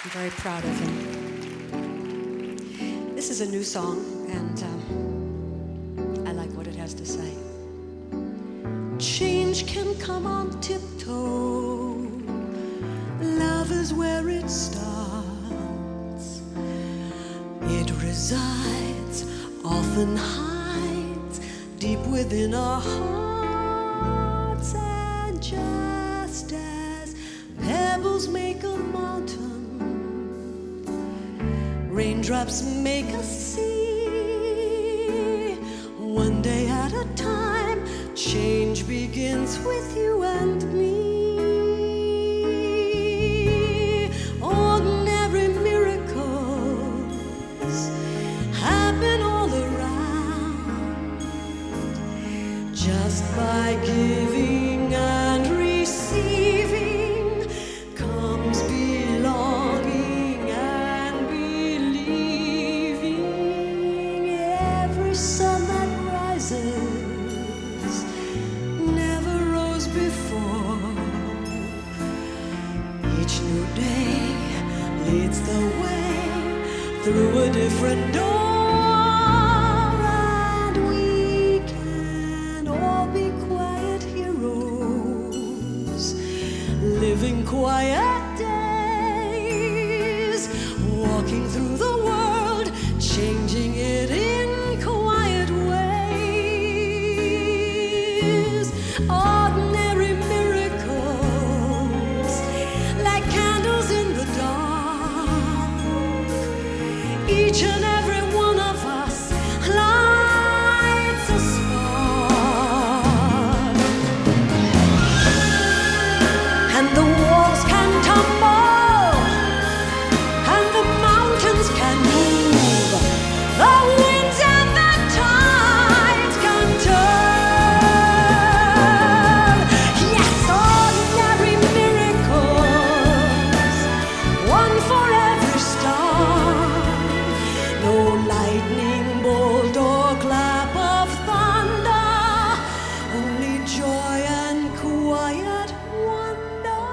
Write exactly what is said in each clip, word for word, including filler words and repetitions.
I'm very proud of him. This is a new song, and um, I like what it has to say. Change can come on tiptoe. Love is where it starts. It resides, often hides, deep within our hearts. And just as pebbles make a mountain, raindrops make a sea. One day at a time, change begins with you and me. Ordinary miracles happen all around, just by giving and receiving comes belonging and believing. Every sun that rises never rose before. Each new day leads the way through a different door. And we can all be quiet heroes, living quiet days, walking through the world, changing it in quiet ways. Ordinary miracles, like candles in the dark. Each and every one of us lights a spark. And the walls can tumble, and the mountains can move. The winds and the tides can turn. Yes, ordinary miracles, one for every star. No lightning bolt or clap of thunder, only joy and quiet wonder.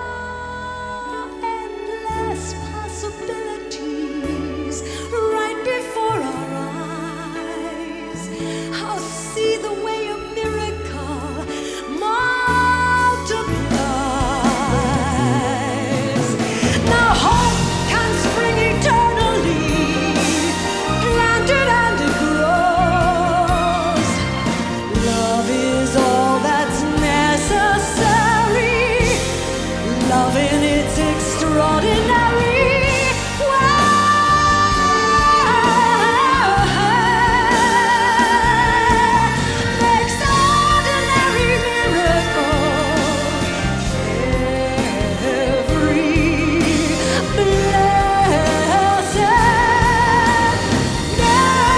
Endless possibilities right before our eyes. I'll see the way a miracle multiplies. Now hope can spring eternally, planted and it grows. Love is all that's necessary. Love in its extraordinary way makes ordinary miracles every blessed day.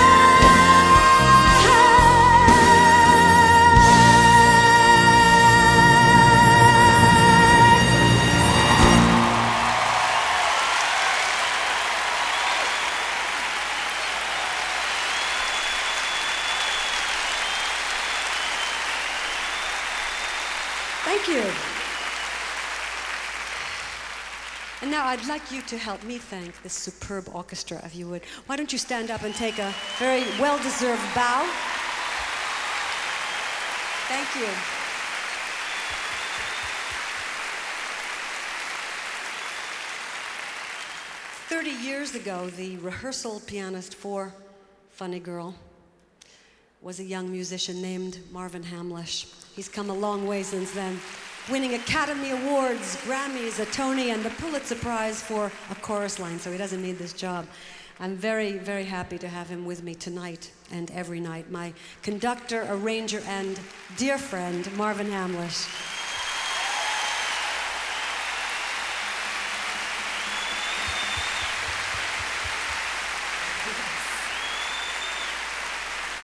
Thank you. And now I'd like you to help me thank this superb orchestra, if you would. Why don't you stand up and take a very well-deserved bow? Thank you. Thirty years ago, the rehearsal pianist for Funny Girl was a young musician named Marvin Hamlisch. He's come a long way since then, winning Academy Awards, Grammys, a Tony, and the Pulitzer Prize for a chorus line, so he doesn't need this job. I'm very, very happy to have him with me tonight and every night. My conductor, arranger, and dear friend, Marvin Hamlisch.